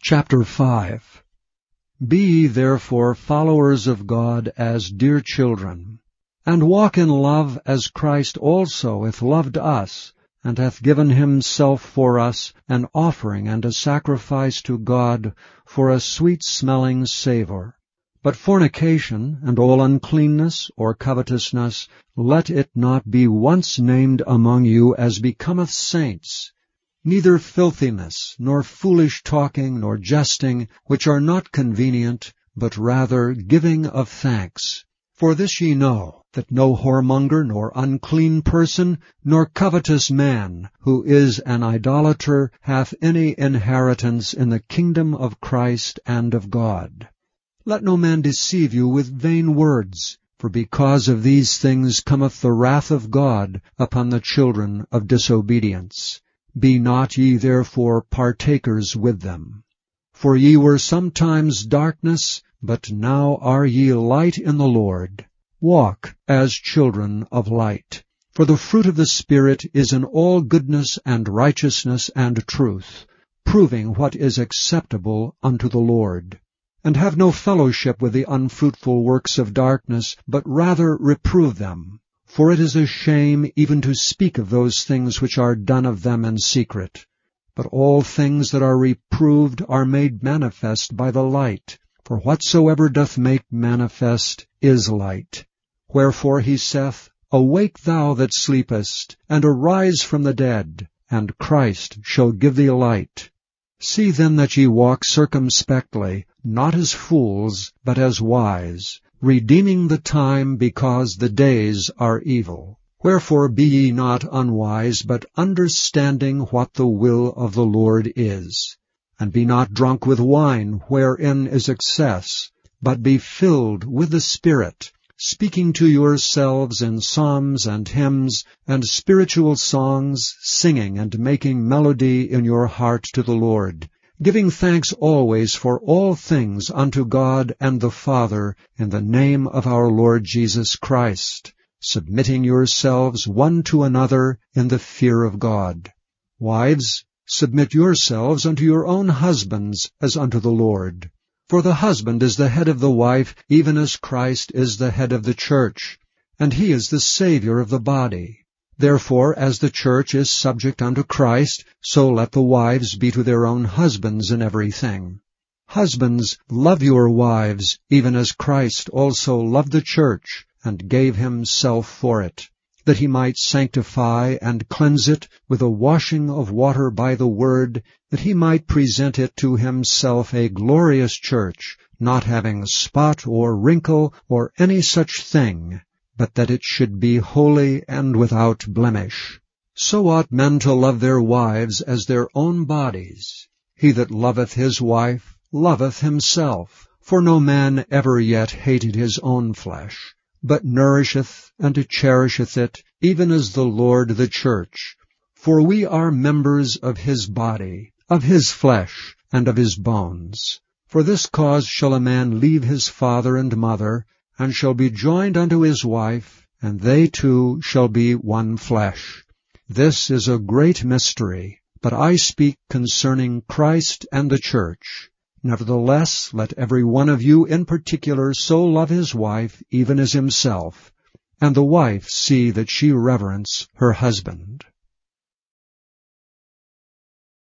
Chapter 5. Be ye therefore followers of God as dear children, and walk in love as Christ also hath loved us, and hath given himself for us, an offering and a sacrifice to God for a sweet-smelling savour. But fornication, and all uncleanness or covetousness, let it not be once named among you as becometh saints, neither filthiness, nor foolish talking, nor jesting, which are not convenient, but rather giving of thanks. For this ye know, that no whoremonger, nor unclean person, nor covetous man, who is an idolater, hath any inheritance in the kingdom of Christ and of God. Let no man deceive you with vain words, for because of these things cometh the wrath of God upon the children of disobedience. Be not ye therefore partakers with them. For ye were sometimes darkness, but now are ye light in the Lord. Walk as children of light. For the fruit of the Spirit is in all goodness and righteousness and truth, proving what is acceptable unto the Lord. And have no fellowship with the unfruitful works of darkness, but rather reprove them. For it is a shame even to speak of those things which are done of them in secret. But all things that are reproved are made manifest by the light. For whatsoever doth make manifest is light. Wherefore he saith, Awake thou that sleepest, and arise from the dead, and Christ shall give thee light. See then that ye walk circumspectly, not as fools, but as wise, redeeming the time, because the days are evil. Wherefore be ye not unwise, but understanding what the will of the Lord is. And be not drunk with wine, wherein is excess, but be filled with the Spirit, speaking to yourselves in psalms and hymns and spiritual songs, singing and making melody in your heart to the Lord, giving thanks always for all things unto God and the Father in the name of our Lord Jesus Christ, submitting yourselves one to another in the fear of God. Wives, submit yourselves unto your own husbands as unto the Lord. For the husband is the head of the wife, even as Christ is the head of the church, and he is the Savior of the body. Therefore, as the church is subject unto Christ, so let the wives be to their own husbands in everything. Husbands, love your wives, even as Christ also loved the church, and gave himself for it, that he might sanctify and cleanse it with a washing of water by the word, that he might present it to himself a glorious church, not having spot or wrinkle or any such thing, but that it should be holy and without blemish. So ought men to love their wives as their own bodies. He that loveth his wife loveth himself. For no man ever yet hated his own flesh, but nourisheth and cherisheth it, even as the Lord the church. For we are members of his body, of his flesh, and of his bones. For this cause shall a man leave his father and mother, and shall be joined unto his wife, and they two shall be one flesh. This is a great mystery, but I speak concerning Christ and the church. Nevertheless, let every one of you in particular so love his wife even as himself, and the wife see that she reverence her husband.